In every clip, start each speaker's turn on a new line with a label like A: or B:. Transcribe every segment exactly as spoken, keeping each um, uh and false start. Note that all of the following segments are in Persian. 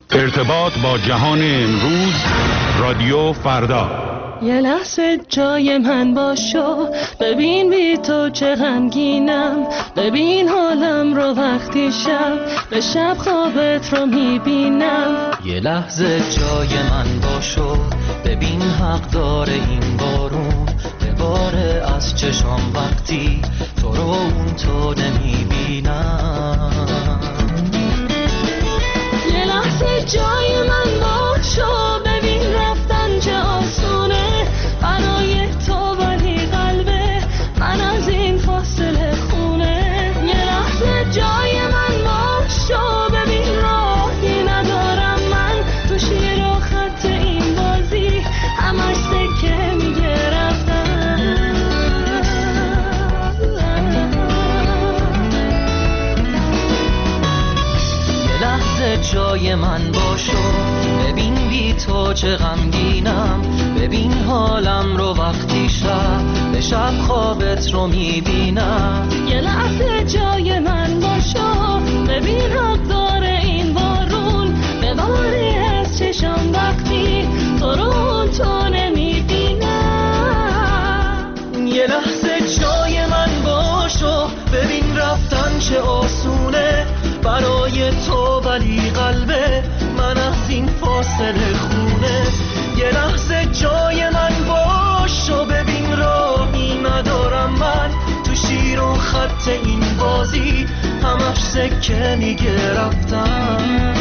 A: ارتباط با جهان امروز، رادیو فردا.
B: یه لحظه جای من باشو، ببین بی تو چه غمگینم، ببین حالم رو وقتی شب به شب خوابت رو میبینم.
C: یه لحظه جای من باشو، ببین حق داره این بارون بباره از چشام وقتی تو رو اون تو نمیبینم.
B: یه لحظه جای من باشو، ببین رفتن چه آسونه برای تو، ولی قلبه من از این فاصله خونه. یه لحظه جای من باشو، ببین راهی ندارم من تو شیر و خط این بازی، همش سکه میگه رفتن.
C: یه لحظه جای من باشو، ببین بی تو چه غمگینم، ببین حالم رو وقتی شب به شب خوابت رو میبینم.
B: یه لحظه جای من باشو، ببین حق داره این بارون بباری از چشم وقتی تو رو تو نمیبینم.
C: یه لحظه جای من باشو، ببین رفتن چه آسونه برای تو، ولی قلبه من از این فاصله خونه. یه لحظه جای من باشو، ببین راهی ندارم من تو شیر و خط این بازی، همش سکه میگه رفتن.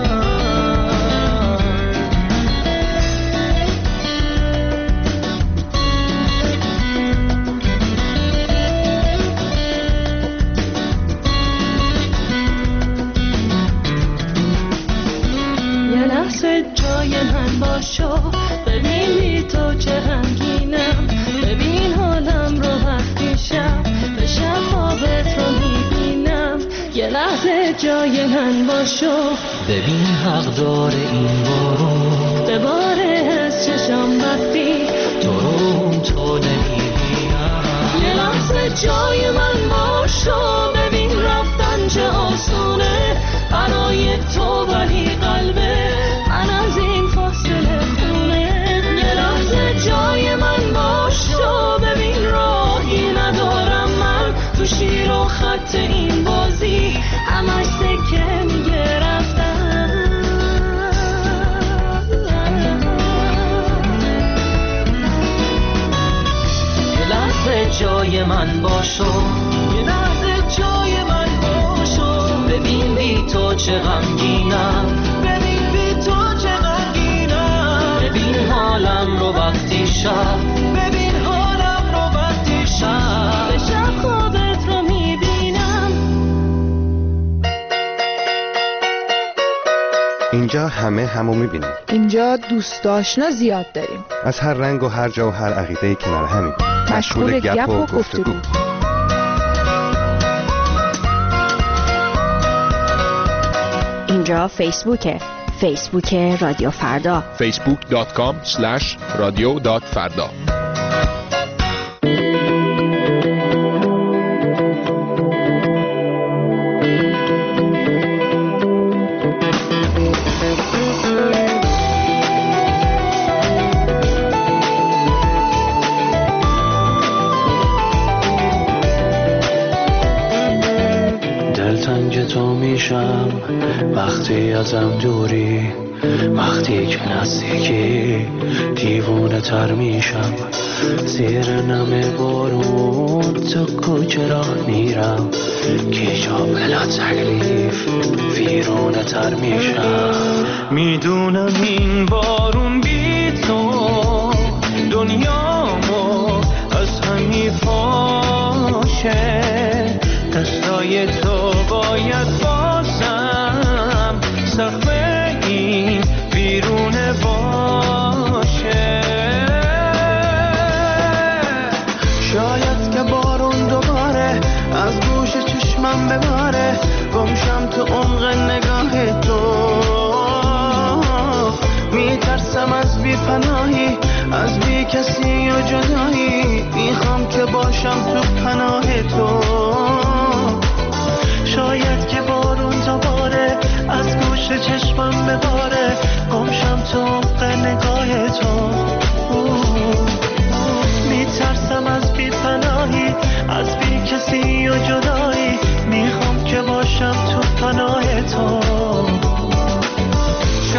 B: جای من باشو، ببین بی تو چه غمگینم، ببین حالم رو وقتی شب به شب خوابت رو میبینم. یه لحظه جای من باشو،
C: ببین حق داره این بارون
B: بباره از چشم وقتی
C: تو رو تو نمیبینم.
B: یه لحظه جای من باشو، ببین رفتن چه آسونه برای تو، ولی قلبه من از این فاصله خونه. یه لحظه جای من باشو، ببین راهی ندارم من تو شیر و خط این بازی، همش سکه میگه رفتن.
C: یه لحظه جای من باشو، یه لحظه جای من باشو، ببین بی تو چه غمگینم، ببین بی تو چه غمگینم، ببین حالم رو وقتی شب، ببین حالم رو وقتی شب
B: به شب خوابت رو میبینم.
D: اینجا همه همو میبینیم.
E: اینجا دوست آشنا زیاد داریم،
D: از هر رنگ و هر جا و هر عقیده‌ای کنار همیم،
E: مشغول گپ و گفتگو.
F: اینجا فیسبوکه، فیسبوک رادیو فردا،
G: فیسبوک دات کام اسلش رادیو دات فردا.
H: دلتنگ تو میشم وقتی ازم دوری، وقتی که نزدیکی دیوونه تر میشم. زیر نم بارون تو کوچه راه میرم، که جا بلا تکلیف ویرونه تر میشم. میدونم این بارون بی تو دنیامو از هم میپاشه، دستای تو باید بازم سقف این بیرونه باشه. شاید که بارون دوباره از گوش چشمم بباره، گمشم تو عمق نگاه تو. میترسم از بی پناهی، از بی کسی و جدایی، میخوام که باشم تو پناه تو. شاید که بارون دوباره از گوش چشمم بباره،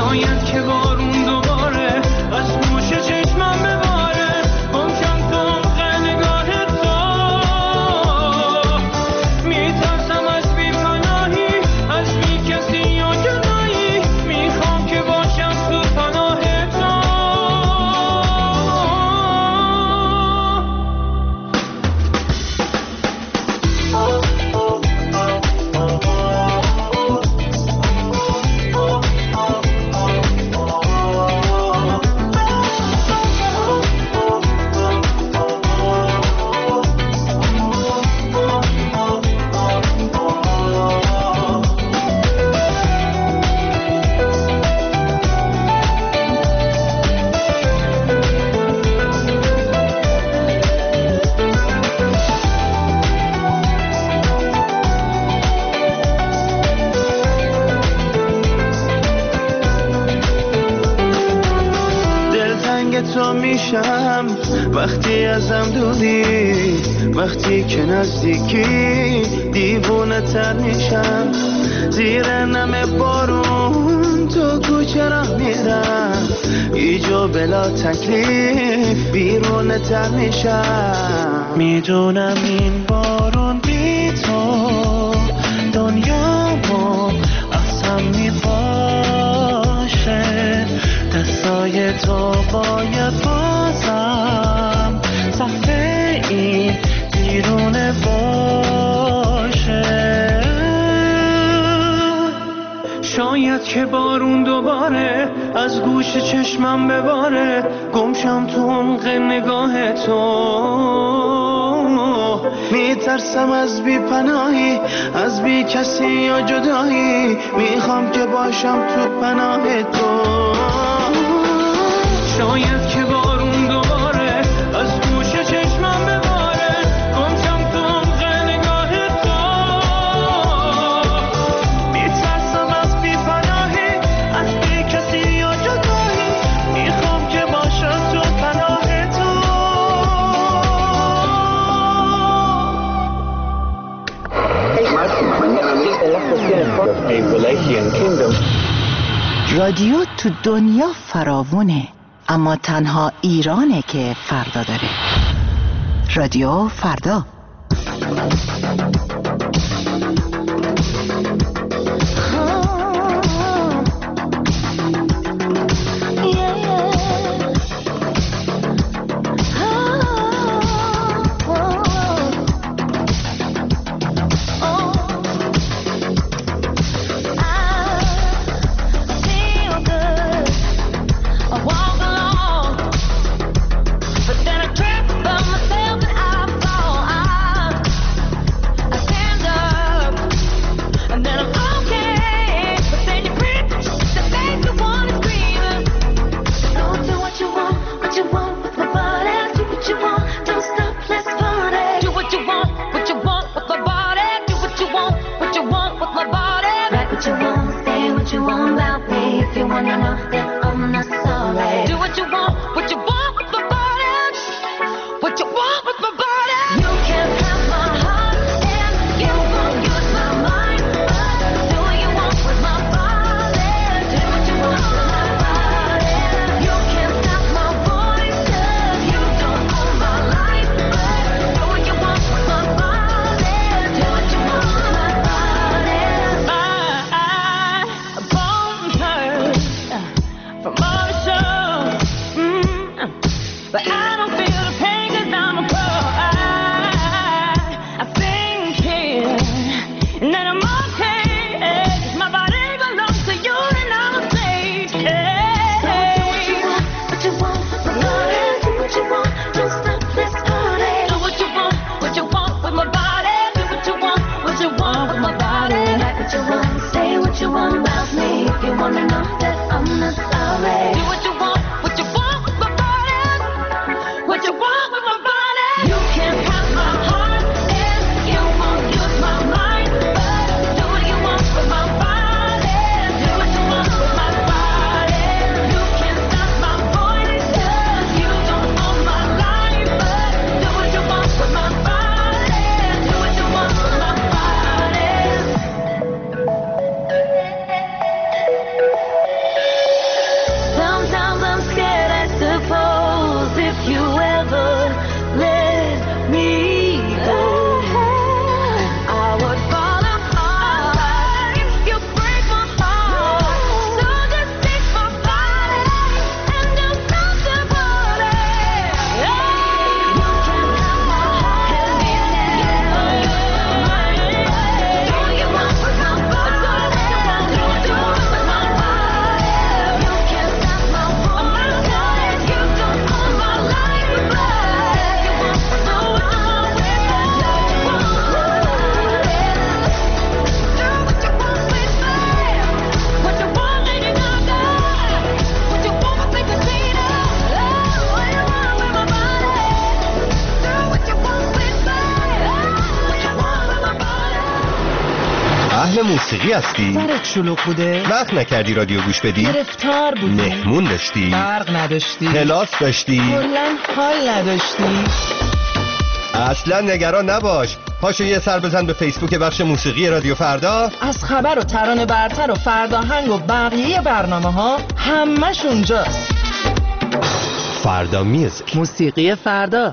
H: شاید که بارون دوباره از گوش چشمم بباره گمشم تو عمق نگاه تو میترسم از بی پناهی از بی کسی یا جدایی میخوام که باشم تو پناه تو تو میشم وقتی ازم دوری وقتی که نزدیکی دیوونه تر میشم زیر نم بارون تو کوچه را میرم ایجا بلا تکلیف بیرونه تر میشم میدونم این بارون بی تو دنیامو از هم میپاشه دستای تو باید بازم صفحه این بیرونه باشه شاید که بارون دوباره از گوش چشمم بباره گمشم تو عمق نگاه تو میترسم از بی پناهی از بی کسی یا جدایی میخوام که باشم تو پناه تو شاید که بارون دوباره از گوش چشمم بباره گمشم تو عمق نگاه تو میترسم از بی پناهی از بی کسی یا جدایی میخوام که باشم تو پناه تو
I: رادیو تو دنیا فراوونه اما تنها ایرانه که فردا داره. رادیو فردا.
J: موسیقی هستی؟
K: سرت شلوغ بوده؟
J: وقت نکردی رادیو گوش بدی؟
K: گرفتار بودی؟
J: مهمون داشتی؟
K: برق نداشتی؟
J: کلاس داشتی؟
K: کلاً حال نداشتی؟
J: اصلا نگران نباش. پاشو یه سر بزن به فیسبوک بخش موسیقی رادیو فردا.
K: از خبر و ترانه برتر و فرداهنگ و بقیه برنامه ها همش اونجاست.
J: فردا میوزیک،
K: موسیقی فردا.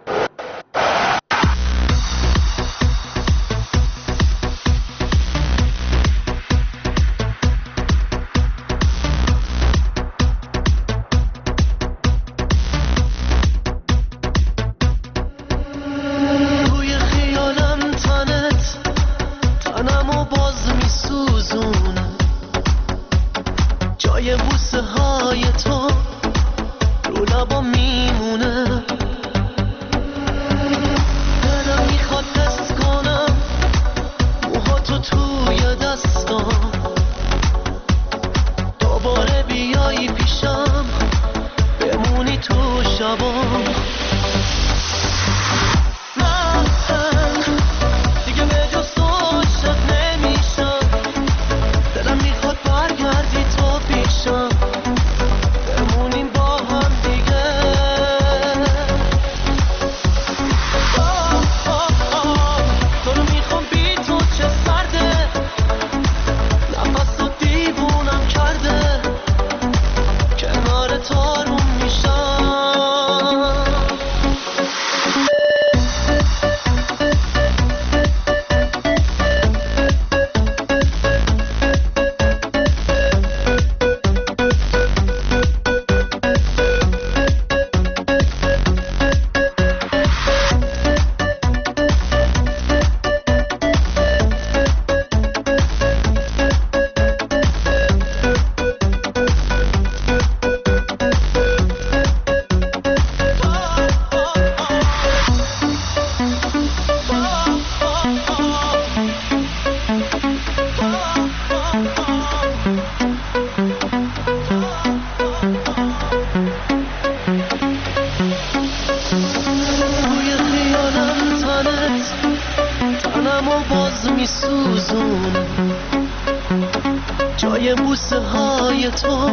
C: جای بوسه های تو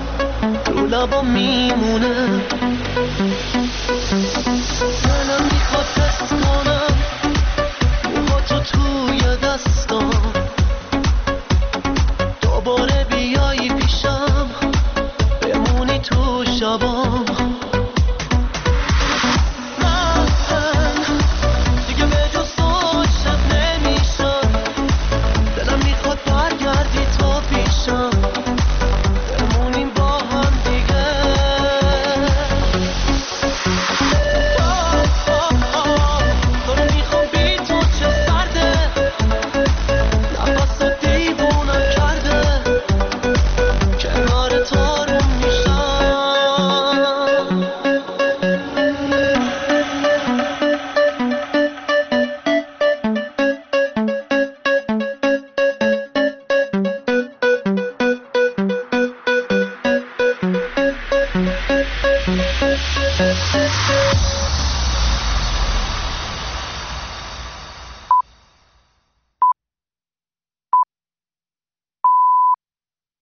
C: رو لبا میمونه. دلم میخواد حس کنم موها تو توی دستام، دوباره بیایی پیشم بمونی تو شبام.